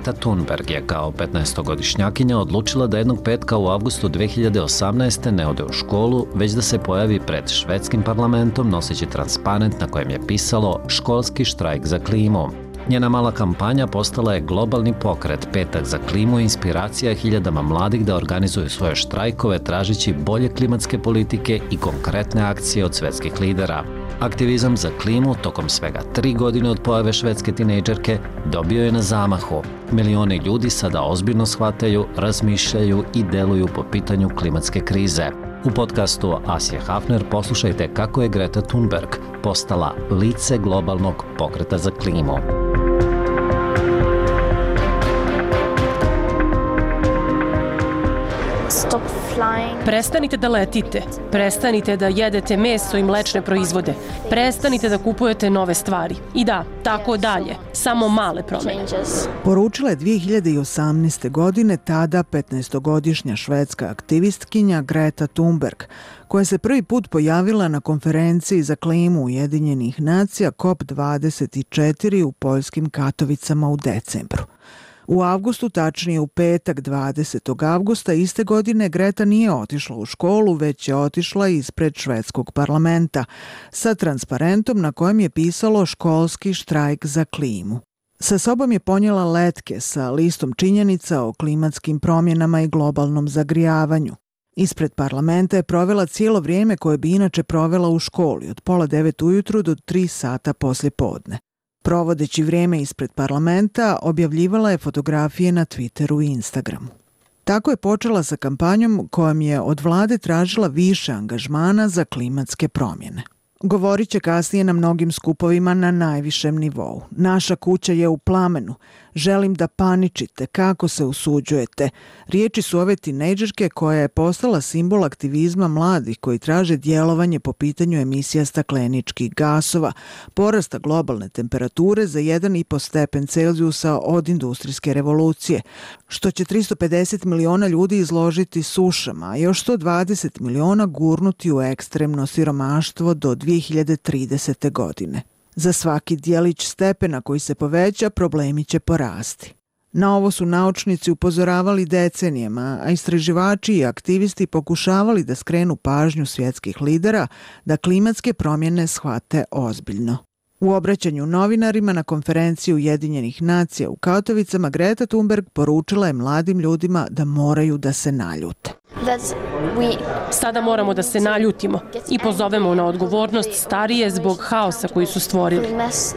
Greta Thunberg je kao 15-godišnjakinja odlučila da jednog petka u avgustu 2018. ne ode u školu, već da se pojavi pred švedskim parlamentom noseći transparent na kojem je pisalo školski štrajk za klimu. Njena mala kampanja postala je globalni pokret Petak za klimu i inspiracija hiljadama mladih da organizuju svoje štrajkove tražeći bolje klimatske politike i konkretne akcije od svetskih lidera. Aktivizam za klimu tokom svega 3 godine od pojave švedske tinejdžerke dobio je na zamahu. Milioni ljudi sada ozbiljno shvataju, razmišljaju i deluju po pitanju klimatske krize. U podcastu Asije Hafner poslušajte kako je Greta Thunberg postala lice globalnog pokreta za klimu. Prestanite da letite, prestanite da jedete meso i mlečne proizvode, prestanite da kupujete nove stvari. I da, tako dalje, samo male promjene. Poručila je 2018. godine tada 15-godišnja švedska aktivistkinja Greta Thunberg, koja se prvi put pojavila na konferenciji za klimu Ujedinjenih nacija COP24 u poljskim Katovicama u decembru. U avgustu, tačnije u petak 20. avgusta iste godine, Greta nije otišla u školu, već je otišla ispred švedskog parlamenta sa transparentom na kojem je pisalo školski štrajk za klimu. Sa sobom je ponijela letke sa listom činjenica o klimatskim promjenama i globalnom zagrijavanju. Ispred parlamenta je provela cijelo vrijeme koje bi inače provela u školi, od 8:30 ujutru do 3 sata poslje podne. Provodeći vrijeme ispred parlamenta, objavljivala je fotografije na Twitteru i Instagramu. Tako je počela sa kampanjom kojom je od vlade tražila više angažmana za klimatske promjene. Govorit će kasnije na mnogim skupovima na najvišem nivou. Naša kuća je u plamenu. Želim da paničite. Kako se usuđujete? Riječi su ove tinejdžerke koja je postala simbol aktivizma mladih koji traže djelovanje po pitanju emisija stakleničkih gasova, porasta globalne temperature za 1,5 stepen Celzijusa od industrijske revolucije, što će 350 miliona ljudi izložiti sušama, a još 120 miliona gurnuti u ekstremno siromaštvo do 2030. godine. Za svaki dijelić stepena koji se poveća, problemi će porasti. Na ovo su naučnici upozoravali decenijama, a istraživači i aktivisti pokušavali da skrenu pažnju svjetskih lidera da klimatske promjene shvate ozbiljno. U obraćanju novinarima na konferenciji Ujedinjenih nacija u Katovicama, Greta Thunberg poručila je mladim ljudima da moraju da se naljute. Sada moramo da se naljutimo i pozovemo na odgovornost starije zbog haosa koji su stvorili.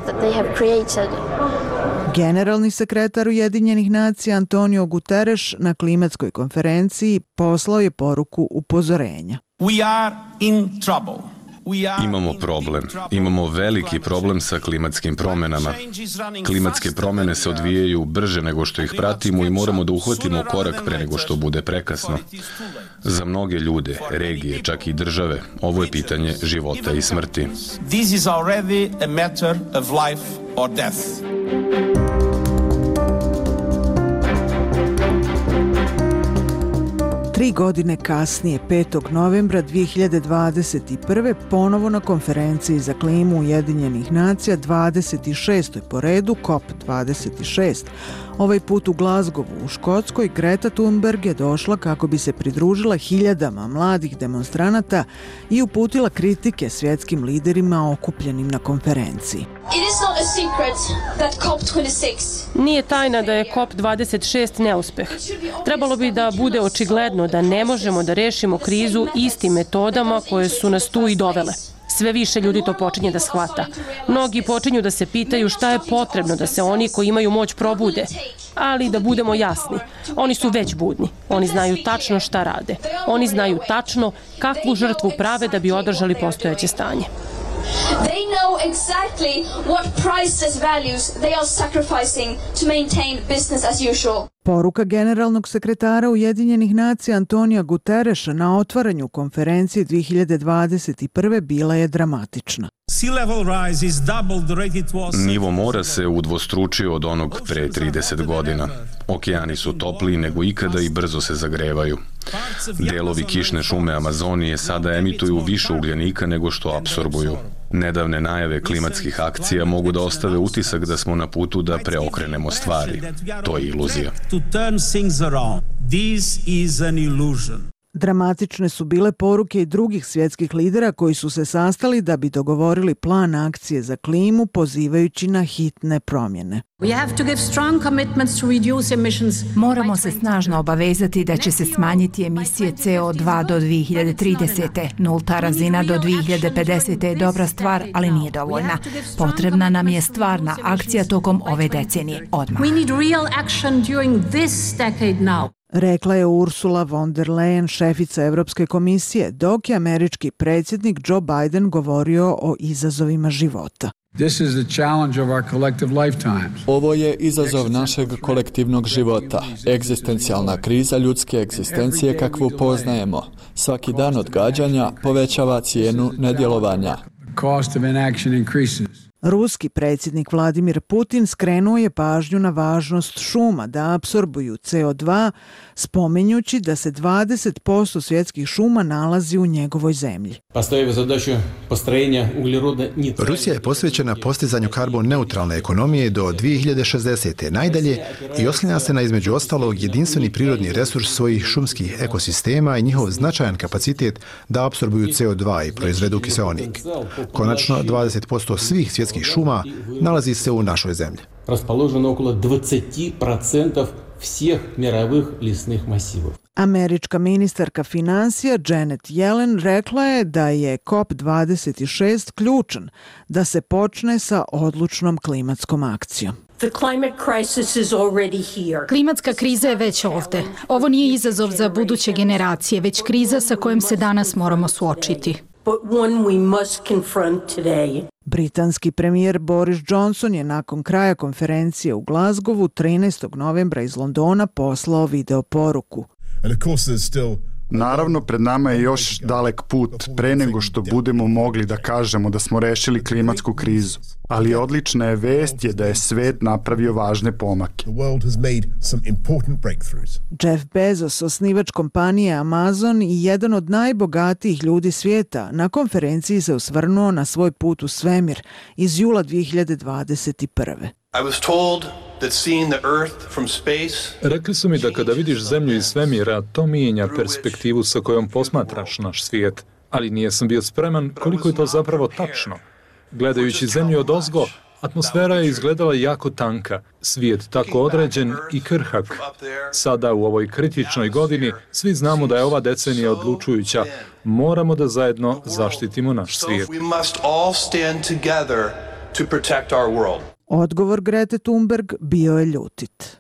Generalni sekretar Ujedinjenih nacija Antonio Guterres na klimatskoj konferenciji poslao je poruku upozorenja. We are in trouble. Imamo problem. Imamo veliki problem sa klimatskim promjenama. Klimatske promjene se odvijaju brže nego što ih pratimo i moramo da uhvatimo korak pre nego što bude prekasno. Za mnoge ljude, regije, čak i države, ovo je pitanje života i smrti. This is already a matter of life or death. 3 godine kasnije, 5. novembra 2021. ponovo na konferenciji za klimu Ujedinjenih nacija, 26. po redu, COP26. Ovaj put u Glasgowu u Škotskoj, Greta Thunberg je došla kako bi se pridružila hiljadama mladih demonstranata i uputila kritike svjetskim liderima okupljenim na konferenciji. Nije tajna da je COP26 neuspeh. Trebalo bi da bude očigledno da ne možemo da rešimo krizu istim metodama koje su nas tu i dovele. Sve više ljudi to počinje da shvata. Mnogi počinju da se pitaju šta je potrebno da se oni koji imaju moć probude. Ali da budemo jasni, oni su već budni. Oni znaju tačno šta rade. Oni znaju tačno kakvu žrtvu prave da bi održali postojeće stanje. They know exactly what priceless values they are sacrificing to maintain business as usual. Poruka generalnog sekretara Ujedinjenih nacija Antonija Guterresa na otvaranju konferencije 2021. bila je dramatična. Nivo mora se udvostručio od onog pre 30 godina. Okeani su topliji nego ikada i brzo se zagrevaju. Delovi kišne šume Amazonije sada emituju više ugljenika nego što apsorbuju. Nedavne najave klimatskih akcija mogu da ostave utisak da smo na putu da preokrenemo stvari. To je iluzija. Dramatične su bile poruke i drugih svjetskih lidera koji su se sastali da bi dogovorili plan akcije za klimu pozivajući na hitne promjene. Moramo se snažno obavezati da će se smanjiti emisije CO2 do 2030. Nulta razina do 2050. je dobra stvar, ali nije dovoljna. Potrebna nam je stvarna akcija tokom ove decenije, odmah. Rekla je Ursula von der Leyen, šefica Evropske komisije, dok je američki predsjednik Joe Biden govorio o izazovima života. Ovo je izazov našeg kolektivnog života, egzistencijalna kriza ljudske egzistencije kakvu poznajemo. Svaki dan odgađanja povećava cijenu nedjelovanja. Ruski predsjednik Vladimir Putin skrenuo je pažnju na važnost šuma da apsorbuju CO2, spominjući da se 20% svjetskih šuma nalazi u njegovoj zemlji. Rusija je posvećena postizanju karbon neutralne ekonomije do 2060. najdalje i oslanja se na između ostalog jedinstveni prirodni resurs svojih šumskih ekosistema i njihov značajan kapacitet da apsorbuju CO2 i proizvedu kiseonik. Konačno, 20% svih svjetskih šuma nalazi se u našoj zemlji. Raspoloženo okolo 20% svih mirovih lisnih masivov. Američka ministarka financija Janet Yellen rekla je da je COP26 ključan da se počne sa odlučnom klimatskom akcijom. Klimatska kriza je već ovdje. Ovo nije izazov za buduće generacije, već kriza sa kojom se danas moramo suočiti. Britanski premijer Boris Johnson je nakon kraja konferencije u Glasgowu 13. novembra iz Londona poslao video poruku. Naravno, pred nama je još dalek put pre nego što budemo mogli da kažemo da smo rešili klimatsku krizu. Ali odlična je vest da je svet napravio važne pomake. Jeff Bezos, osnivač kompanije Amazon i jedan od najbogatijih ljudi svijeta, na konferenciji se osvrnuo na svoj put u svemir iz jula 2021. Rekli su mi da kada vidiš zemlju iz svemira, to mijenja perspektivu sa kojom posmatraš naš svijet. Ali nisam bio spreman koliko je to zapravo tačno. Gledajući zemlju odozgo, atmosfera je izgledala jako tanka, svijet tako određen i krhak. Sada u ovoj kritičnoj godini svi znamo da je ova decenija odlučujuća. Moramo da zajedno zaštitimo naš svijet. Odgovor Grete Thunberg bio je ljutit.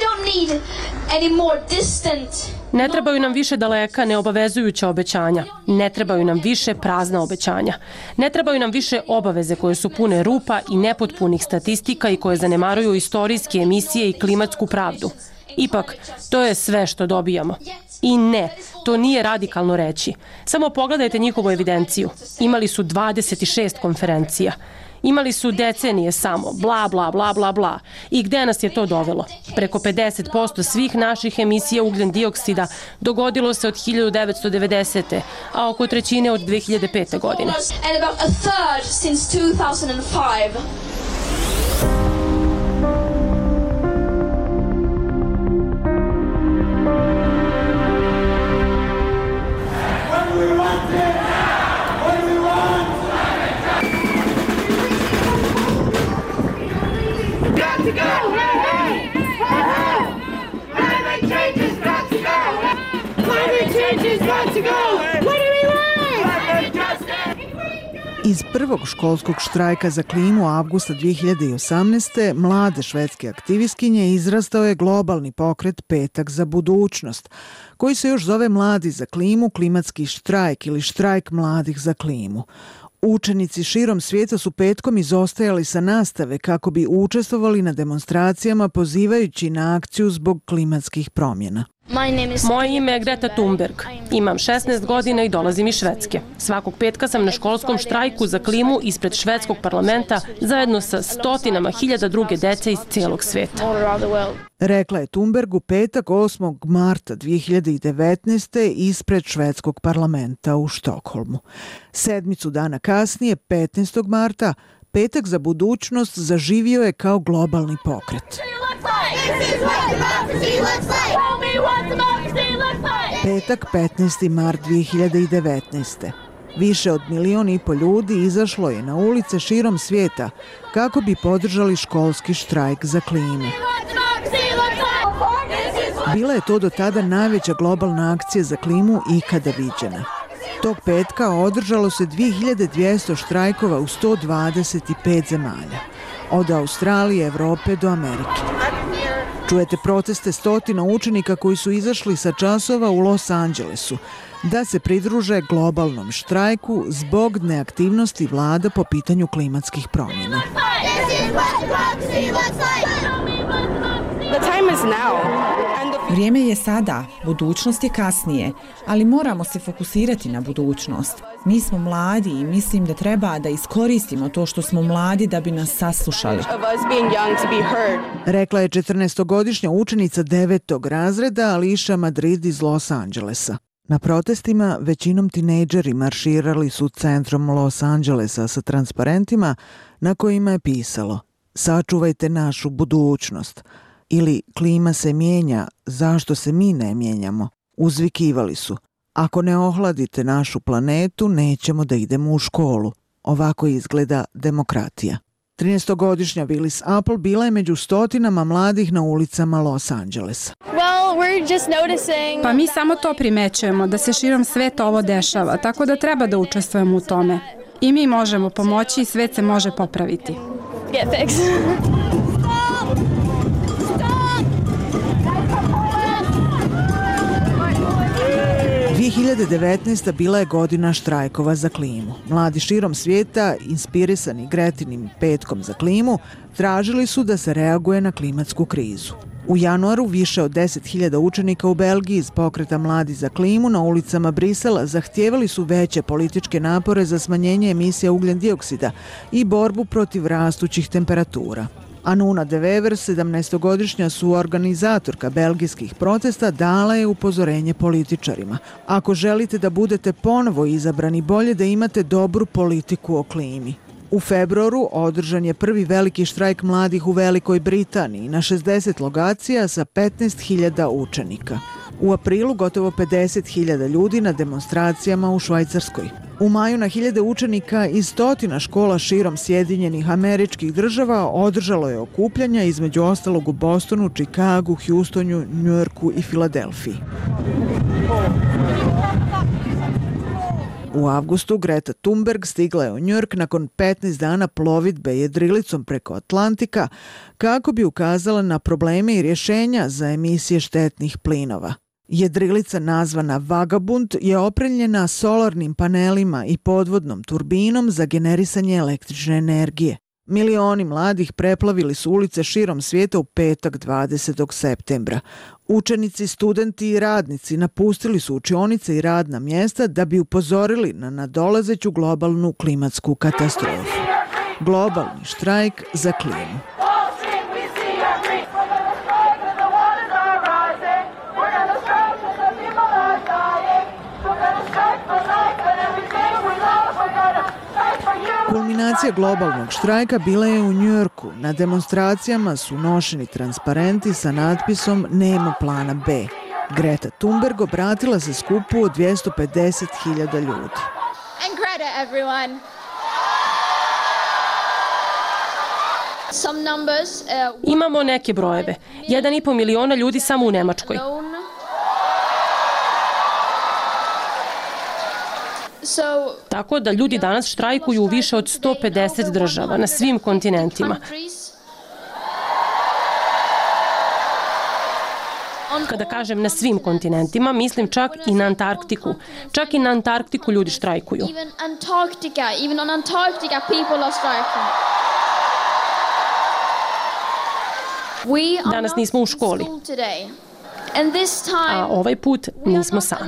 Ne trebaju nam više daleka neobavezujuća obećanja. Ne trebaju nam više prazna obećanja. Ne trebaju nam više obaveze koje su pune rupa i nepotpunih statistika i koje zanemaruju istorijske emisije i klimatsku pravdu. Ipak, to je sve što dobijamo. I ne, to nije radikalno reći. Samo pogledajte njihovu evidenciju. Imali su 26 konferencija. Imali su decenije samo, bla, bla, bla, bla, bla. I gde nas je to dovelo? Preko 50% svih naših emisija ugljen dioksida dogodilo se od 1990. a oko trećine od 2005. godine. Iz prvog školskog štrajka za klimu avgusta 2018. mlade švedske aktivistkinje izrastao je globalni pokret Petak za budućnost, koji se još zove Mladi za klimu, klimatski štrajk ili štrajk mladih za klimu. Učenici širom svijeta su petkom izostajali sa nastave kako bi učestvovali na demonstracijama pozivajući na akciju zbog klimatskih promjena. Moje ime je Greta Thunberg. Imam 16 godina i dolazim iz Švedske. Svakog petka sam na školskom štrajku za klimu ispred švedskog parlamenta zajedno sa stotinama hiljada druge dece iz cijelog sveta. Rekla je Thunberg u petak 8. marta 2019. ispred švedskog parlamenta u Štokholmu. Sedmicu dana kasnije, 15. marta, Petak za budućnost zaživio je kao globalni pokret. Petak 15. mart 2019. Više od 1,5 miliona ljudi izašlo je na ulice širom svijeta kako bi podržali školski štrajk za klimu. Bila je to do tada najveća globalna akcija za klimu ikada viđena. Tog petka održalo se 2200 štrajkova u 125 zemalja, od Australije, Evrope do Amerike. Čujete proteste stotina učenika koji su izašli sa časova u Los Angelesu da se pridruže globalnom štrajku zbog neaktivnosti vlada po pitanju klimatskih promjena. Vrijeme je sada, budućnost je kasnije, ali moramo se fokusirati na budućnost. Mi smo mladi i mislim da treba da iskoristimo to što smo mladi da bi nas saslušali. Rekla je 14-godišnja učenica 9. razreda Alicia Madrid iz Los Angelesa. Na protestima većinom tinejdžeri marširali su centrom Los Angelesa sa transparentima na kojima je pisalo "Sačuvajte našu budućnost" ili "Klima se mijenja, zašto se mi ne mijenjamo?" Uzvikivali su: "Ako ne ohladite našu planetu, nećemo da idemo u školu." Ovako izgleda demokratija. 13-godišnja Willis Apple bila je među stotinama mladih na ulicama Los Angelesa. Pa mi samo to primećujemo, da se širom sveta ovo dešava, tako da treba da učestvujemo u tome. I mi možemo pomoći i svet se može popraviti. 2019. bila je godina štrajkova za klimu. Mladi širom svijeta, inspirisani Gretinim petkom za klimu, tražili su da se reaguje na klimatsku krizu. U januaru više od 10.000 učenika u Belgiji iz pokreta Mladi za klimu na ulicama Brisela zahtijevali su veće političke napore za smanjenje emisija ugljen dioksida i borbu protiv rastućih temperatura. Anuna de Wever, 17-godišnja suorganizatorka belgijskih protesta, dala je upozorenje političarima. Ako želite da budete ponovo izabrani, bolje da imate dobru politiku o klimi. U februaru održan je prvi veliki štrajk mladih u Velikoj Britaniji na 60 lokacija sa 15.000 učenika. U aprilu gotovo 50.000 ljudi na demonstracijama u Švajcarskoj. U maju na hiljade učenika iz stotina škola širom Sjedinjenih Američkih Država održalo je okupljanja, između ostalog u Bostonu, Čikagu, Houstonu, Njujorku i Filadelfiji. U avgustu Greta Thunberg stigla je u Njujork nakon 15 dana plovidbe jedrilicom preko Atlantika kako bi ukazala na probleme i rješenja za emisije štetnih plinova. Jedrilica nazvana Vagabund je opremljena solarnim panelima i podvodnom turbinom za generisanje električne energije. Milioni mladih preplavili su ulice širom svijeta u petak 20. septembra. Učenici, studenti i radnici napustili su učionice i radna mjesta da bi upozorili na nadolazeću globalnu klimatsku katastrofu. Globalni štrajk za klimu. Kulminacija globalnog štrajka bila je u Njujorku. Na demonstracijama su nošeni transparenti sa natpisom "Nema plana B". Greta Thunberg obratila se skupu od 250.000 ljudi. Imamo neke brojeve. 1,5 miliona ljudi samo u Nemačkoj. Tako da ljudi danas štrajkuju u više od 150 država na svim kontinentima. Kada kažem na svim kontinentima, mislim čak i na Antarktiku. Čak i na Antarktiku ljudi štrajkuju. Danas nismo u školi. A ovaj put nismo sami.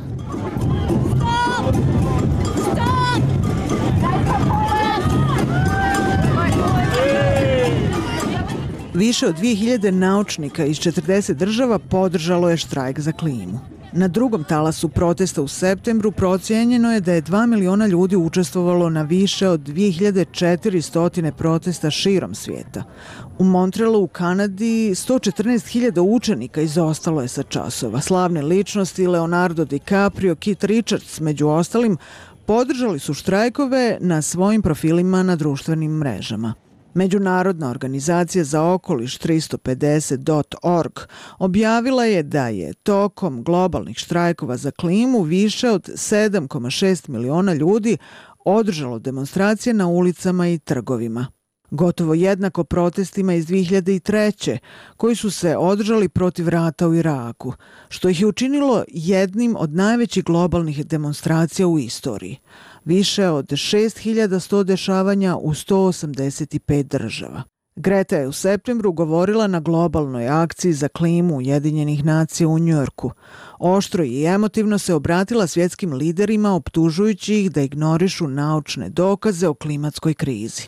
Više od 2000 naučnika iz 40 država podržalo je štrajk za klimu. Na drugom talasu protesta u septembru procijenjeno je da je 2 miliona ljudi učestvovalo na više od 2400 protesta širom svijeta. U Montrealu u Kanadi 114.000 učenika izostalo je sa časova. Slavne ličnosti Leonardo DiCaprio, Keith Richards među ostalim podržali su štrajkove na svojim profilima na društvenim mrežama. Međunarodna organizacija za okoliš 350.org objavila je da je tokom globalnih štrajkova za klimu više od 7,6 miliona ljudi održalo demonstracije na ulicama i trgovima. Gotovo jednako protestima iz 2003. koji su se održali protiv rata u Iraku, što ih je učinilo jednim od najvećih globalnih demonstracija u istoriji. Više od 6100 dešavanja u 185 država. Greta je u septembru govorila na globalnoj akciji za klimu Ujedinjenih nacija u Njujorku. Oštro i emotivno se obratila svjetskim liderima optužujući ih da ignorišu naučne dokaze o klimatskoj krizi.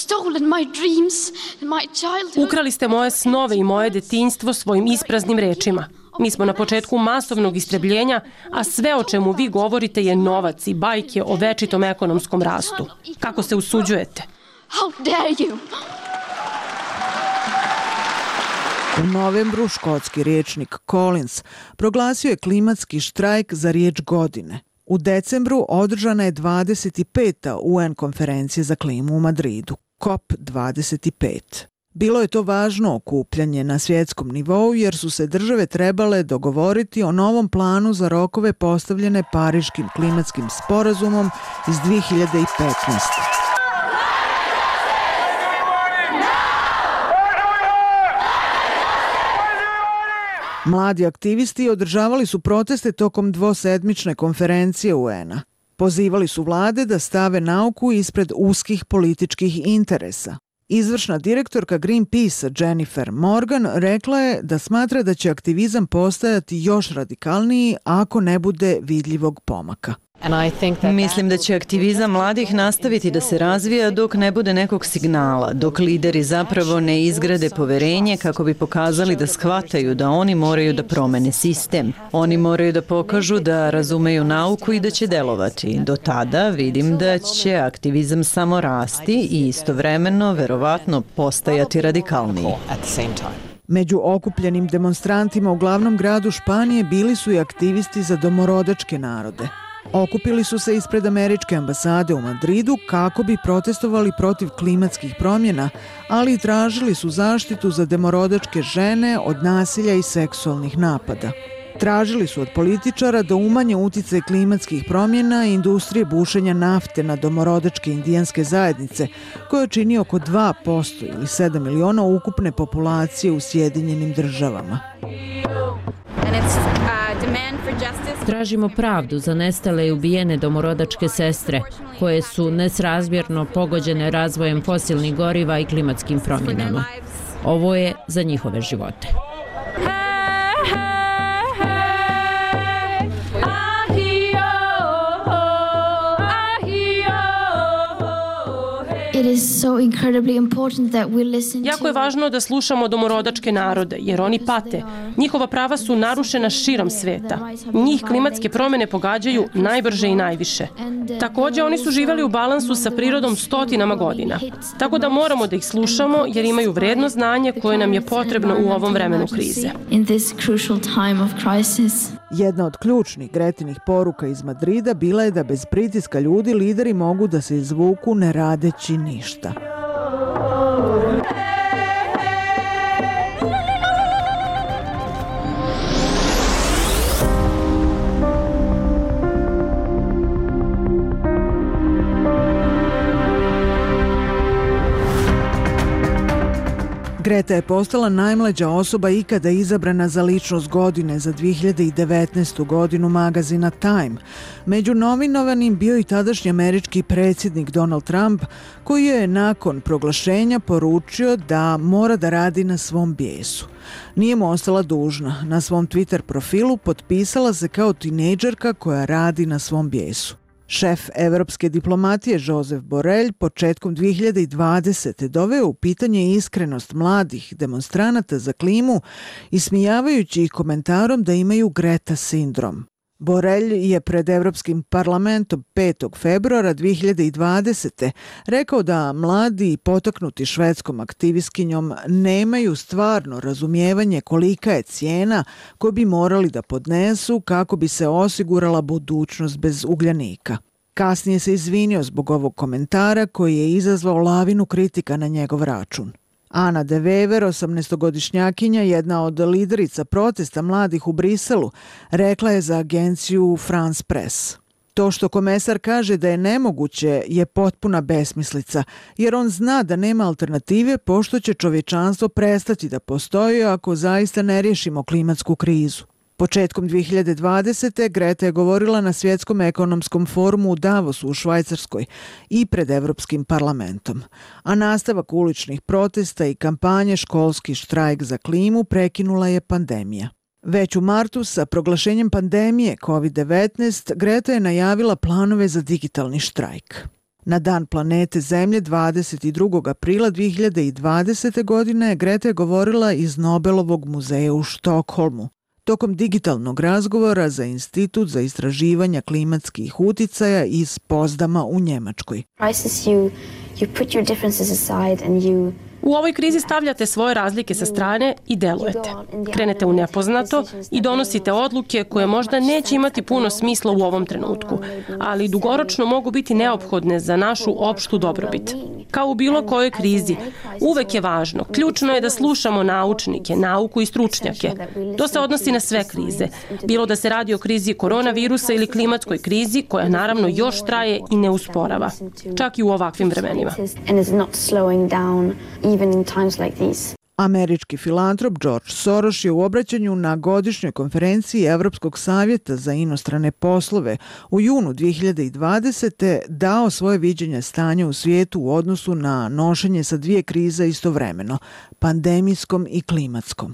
Ukrali ste moje snove i moje detinjstvo svojim ispraznim rečima. Mi smo na početku masovnog istrebljenja, a sve o čemu vi govorite je novac i bajke o večitom ekonomskom rastu. Kako se usuđujete? U novembru škotski rječnik Collins proglasio je klimatski štrajk za riječ godine. U decembru održana je 25. UN konferencija za klimu u Madridu, COP25. Bilo je to važno okupljanje na svjetskom nivou jer su se države trebale dogovoriti o novom planu za rokove postavljene Pariškim klimatskim sporazumom iz 2015. Mladi aktivisti održavali su proteste tokom dvosedmične konferencije UN-a. Pozivali su vlade da stave nauku ispred uskih političkih interesa. Izvršna direktorka Greenpeace Jennifer Morgan rekla je da smatra da će aktivizam postajati još radikalniji ako ne bude vidljivog pomaka. Mislim da će aktivizam mladih nastaviti da se razvija dok ne bude nekog signala, dok lideri zapravo ne izgrade poverenje kako bi pokazali da shvataju da oni moraju da promene sistem. Oni moraju da pokažu da razumeju nauku i da će delovati. Do tada vidim da će aktivizam samo rasti i istovremeno verovatno postajati radikalniji. Među okupljenim demonstrantima u glavnom gradu Španije bili su i aktivisti za domorodačke narode. Okupili su se ispred američke ambasade u Madridu kako bi protestovali protiv klimatskih promjena, ali i tražili su zaštitu za domorodačke žene od nasilja i seksualnih napada. Tražili su od političara da umanje uticaj klimatskih promjena i industrije bušenja nafte na domorodačke indijanske zajednice, koje čini oko 2% ili 7 miliona ukupne populacije u Sjedinjenim državama. Tražimo pravdu za nestale i ubijene domorodačke sestre, koje su nesrazmjerno pogođene razvojem fosilnih goriva i klimatskim promjenama. Ovo je za njihove živote. Jako je važno da slušamo domorodačke narode, jer oni pate. Njihova prava su narušena širom sveta. Njih klimatske promjene pogađaju najbrže i najviše. Također, oni su živjeli u balansu sa prirodom stotinama godina. Tako da moramo da ih slušamo, jer imaju vredno znanje koje nam je potrebno u ovom vremenu krize. Jedna od ključnih Gretinih poruka iz Madrida bila je da bez pritiska ljudi lideri mogu da se izvuku ne radeći ništa. Greta je postala najmlađa osoba ikada izabrana za ličnost godine za 2019. godinu magazina Time. Među nominovanim bio i tadašnji američki predsjednik Donald Trump, koji je nakon proglašenja poručio da mora da radi na svom bijesu. Nije mu ostala dužna. Na svom Twitter profilu potpisala se kao tinejdžerka koja radi na svom bijesu. Šef evropske diplomatije Josep Borrell početkom 2020. doveo u pitanje iskrenost mladih demonstranata za klimu, ismijavajući ih komentarom da imaju Greta sindrom. Borrell je pred Evropskim parlamentom 5. februara 2020. rekao da mladi potaknuti švedskom aktivistkinjom nemaju stvarno razumijevanje kolika je cijena koju bi morali da podnesu kako bi se osigurala budućnost bez ugljanika. Kasnije se izvinio zbog ovog komentara koji je izazvao lavinu kritika na njegov račun. Ana de Wever, 18-godišnjakinja, jedna od liderica protesta mladih u Briselu, rekla je za agenciju France Press. To što komesar kaže da je nemoguće je potpuna besmislica, jer on zna da nema alternative pošto će čovječanstvo prestati da postoji ako zaista ne riješimo klimatsku krizu. Početkom 2020. Greta je govorila na Svjetskom ekonomskom forumu u Davosu u Švajcarskoj i pred Evropskim parlamentom. A nastavak uličnih protesta i kampanje Školski štrajk za klimu prekinula je pandemija. Već u martu sa proglašenjem pandemije COVID-19 Greta je najavila planove za digitalni štrajk. Na Dan planete Zemlje 22. aprila 2020. godine Greta je govorila iz Nobelovog muzeja u Štokholmu. Tokom digitalnog razgovora za Institut za istraživanja klimatskih uticaja iz Pozdama u Njemačkoj. U ovoj krizi stavljate svoje razlike sa strane i delujete. Krenete u nepoznato i donosite odluke koje možda neće imati puno smisla u ovom trenutku, ali dugoročno mogu biti neophodne za našu opštu dobrobit. Kao u bilo kojoj krizi, uvek je važno, ključno je da slušamo naučnike, nauku i stručnjake. To se odnosi na sve krize, bilo da se radi o krizi koronavirusa ili klimatskoj krizi, koja naravno još traje i ne usporava, čak i u ovakvim vremenima. Američki filantrop George Soros je u obraćanju na godišnjoj konferenciji Evropskog savjeta za inostrane poslove u junu 2020. dao svoje viđenje stanja u svijetu u odnosu na nošenje sa dvije krize istovremeno, pandemijskom i klimatskom.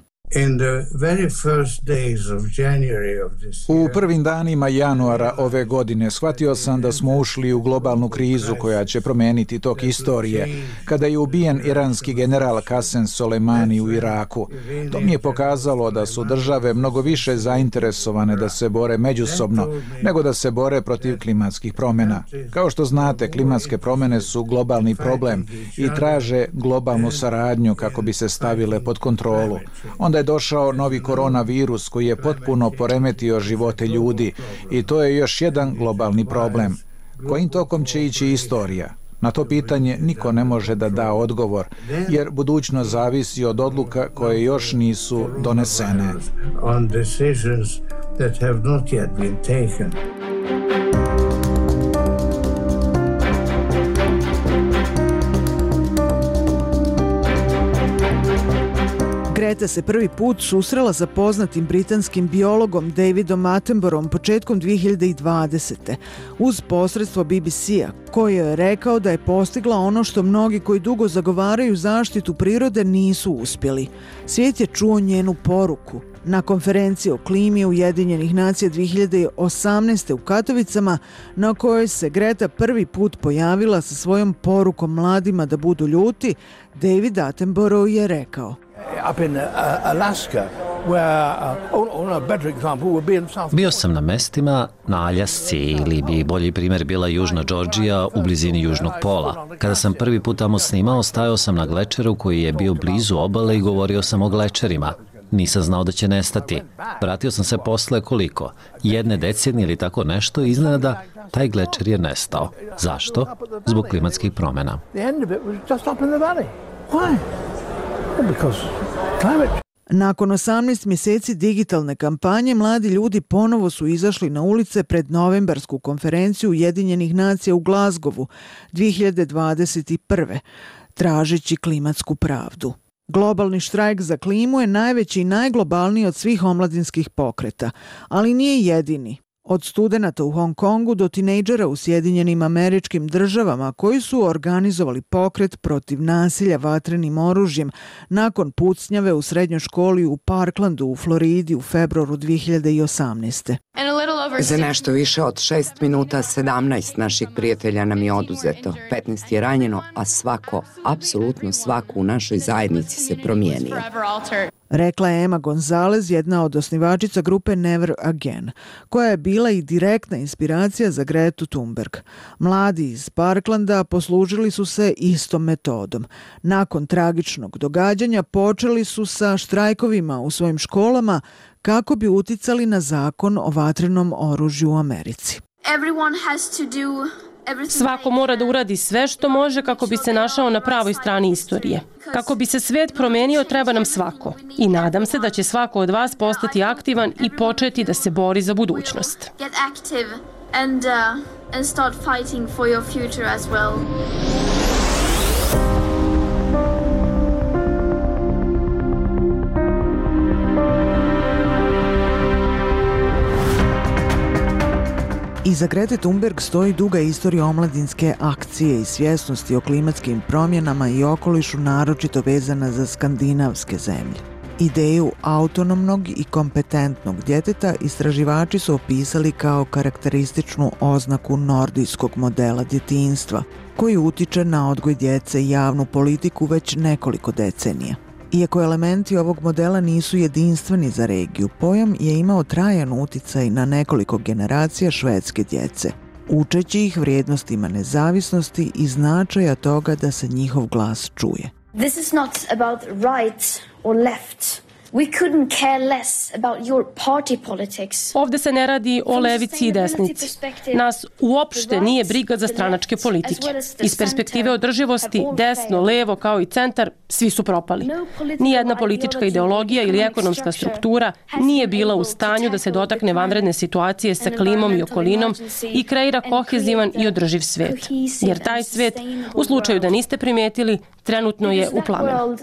U prvim danima januara ove godine shvatio sam da smo ušli u globalnu krizu koja će promijeniti tok istorije, kada je ubijen iranski general Qasem Soleimani u Iraku. To mi je pokazalo da su države mnogo više zainteresovane da se bore međusobno nego da se bore protiv klimatskih promjena. Kao što znate, klimatske promjene su globalni problem i traže globalnu saradnju kako bi se stavile pod kontrolu. Onda je došao novi koronavirus koji je potpuno poremetio živote ljudi i to je još jedan globalni problem. Kojim tokom će ići istorija? Na to pitanje niko ne može da da odgovor, jer budućnost zavisi od odluka koje još nisu donesene. Greta se prvi put susrela sa poznatim britanskim biologom Davidom Attenboroughom početkom 2020. uz posredstvo BBC-a, koji je rekao da je postigla ono što mnogi koji dugo zagovaraju zaštitu prirode nisu uspjeli. Svijet je čuo njenu poruku. Na konferenciji o klimi Ujedinjenih nacija 2018. u Katovicama, na kojoj se Greta prvi put pojavila sa svojom porukom mladima da budu ljuti, David Attenborough je rekao: Bio sam na mestima na Aljasci ili bi bolji primjer bila Južna Džordžija u blizini Južnog pola. Kada sam prvi put tamo snimao, stajao sam na glečeru koji je bio blizu obale i govorio sam o glečerima. Nisam znao da će nestati. Vratio sam se posle koliko? Jedne decenije ili tako nešto i iznenada taj glečer je nestao. Zašto? Zbog klimatskih promjena. Nakon 18 mjeseci digitalne kampanje, mladi ljudi ponovo su izašli na ulice pred novembarsku konferenciju Ujedinjenih nacija u Glasgowu 2021. tražeći klimatsku pravdu. Globalni štrajk za klimu je najveći i najglobalniji od svih omladinskih pokreta, ali nije jedini. Od studenata u Hong Kongu do tinejdžera u Sjedinjenim Američkim Državama koji su organizovali pokret protiv nasilja vatrenim oružjem nakon pucnjave u srednjoj školi u Parklandu u Floridi u februaru 2018. Za nešto više od 6 minuta 17 naših prijatelja nam je oduzeto. 15 je ranjeno, a svako, apsolutno svako u našoj zajednici se promijenio. Rekla je Emma Gonzalez, jedna od osnivačica grupe Never Again, koja je bila i direktna inspiracija za Gretu Thunberg. Mladi iz Parklanda poslužili su se istom metodom. Nakon tragičnog događanja počeli su sa štrajkovima u svojim školama kako bi uticali na zakon o vatrenom oružju u Americi. Svako mora da uradi sve što može kako bi se našao na pravoj strani istorije. Kako bi se svet promenio, treba nam svako. I nadam se da će svako od vas postati aktivan i početi da se bori za budućnost. Iza Grete Thunberg stoji duga istorija omladinske akcije i svjesnosti o klimatskim promjenama i okolišu, naročito vezana za skandinavske zemlje. Ideju autonomnog i kompetentnog djeteta istraživači su opisali kao karakterističnu oznaku nordijskog modela djetinjstva, koji utiče na odgoj djece i javnu politiku već nekoliko decenija. Iako elementi ovog modela nisu jedinstveni za regiju, pojam je imao trajan uticaj na nekoliko generacija švedske djece, učeći ih vrijednostima nezavisnosti i značaja toga da se njihov glas čuje. This is not about right or left. We couldn't care less about your party politics. Ovde se ne radi o levici i desnici. Nas uopšte nije briga za stranačke politike. Iz perspektive održivosti, desno, levo kao i centar, svi su propali. Nijedna politička ideologija ili ekonomska struktura nije bila u stanju da se dotakne vanredne situacije sa klimom i okolinom i kreira kohezivan i održiv svet. Jer taj svet, u slučaju da niste primetili, trenutno je u plamenu.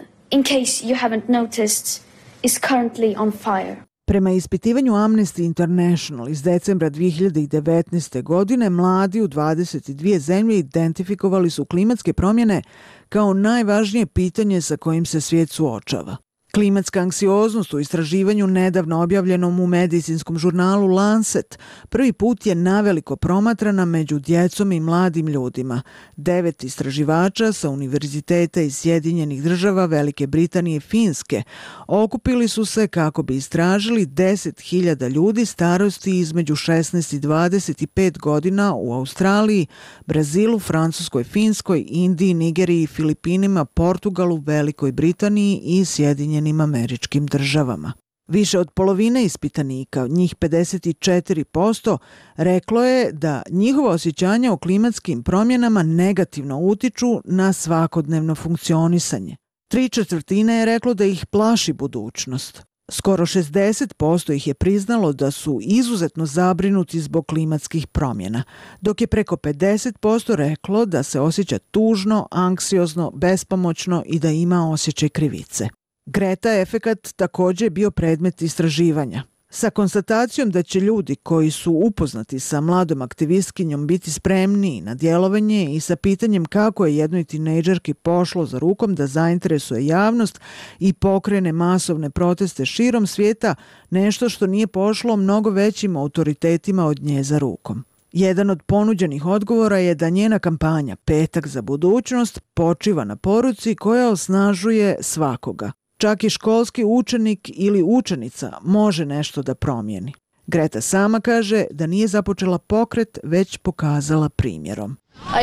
Is currently on fire. Prema ispitivanju Amnesty International iz decembra 2019. godine, mladi u 22 zemlje identifikovali su klimatske promjene kao najvažnije pitanje sa kojim se svijet suočava. Klimatska anksioznost u istraživanju nedavno objavljenom u medicinskom žurnalu Lancet prvi put je naveliko promatrana među djecom i mladim ljudima. 9 istraživača sa univerziteta iz Sjedinjenih Država, Velike Britanije i Finske okupili su se kako bi istražili 10.000 ljudi starosti između 16 i 25 godina u Australiji, Brazilu, Francuskoj, Finskoj, Indiji, Nigeriji, Filipinima, Portugalu, Velikoj Britaniji i Sjedinjenim Američkim Državama. Više od polovine ispitanika, njih 54%, reklo je da njihova osjećanja o klimatskim promjenama negativno utiču na svakodnevno funkcionisanje. 3/4 je reklo da ih plaši budućnost. Skoro 60% ih je priznalo da su izuzetno zabrinuti zbog klimatskih promjena, dok je preko 50% reklo da se osjeća tužno, anksiozno, bespomoćno i da ima osjećaj krivice. Greta efekat također je bio predmet istraživanja. Sa konstatacijom da će ljudi koji su upoznati sa mladom aktivistkinjom biti spremniji na djelovanje i sa pitanjem kako je jednoj tinejdžerki pošlo za rukom da zainteresuje javnost i pokrene masovne proteste širom svijeta, nešto što nije pošlo mnogo većim autoritetima od nje za rukom. Jedan od ponuđenih odgovora je da njena kampanja Petak za budućnost počiva na poruci koja osnažuje svakoga. Čak i školski učenik ili učenica može nešto da promijeni. Greta sama kaže da nije započela pokret, već pokazala primjerom.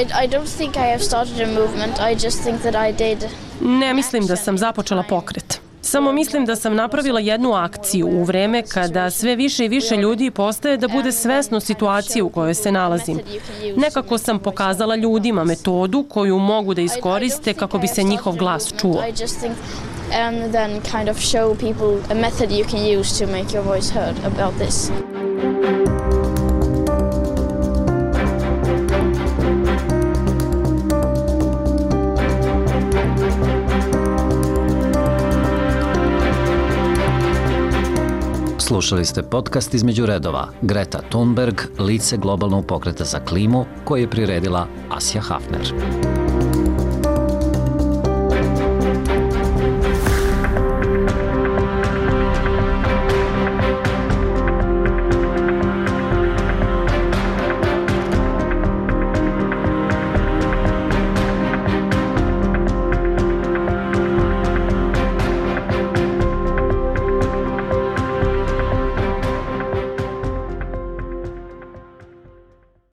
Ne mislim da sam započela pokret. Samo mislim da sam napravila jednu akciju u vreme kada sve više i više ljudi postaje da bude svesno situacije u kojoj se nalazim. Nekako sam pokazala ljudima metodu koju mogu da iskoriste kako bi se njihov glas čuo. And then kind of show people a method you can use to make your voice heard about this. Slušali ste podcast Između redova. Greta Thunberg, lice globalnog pokreta za klimu, koji je priredila Asja Hafner.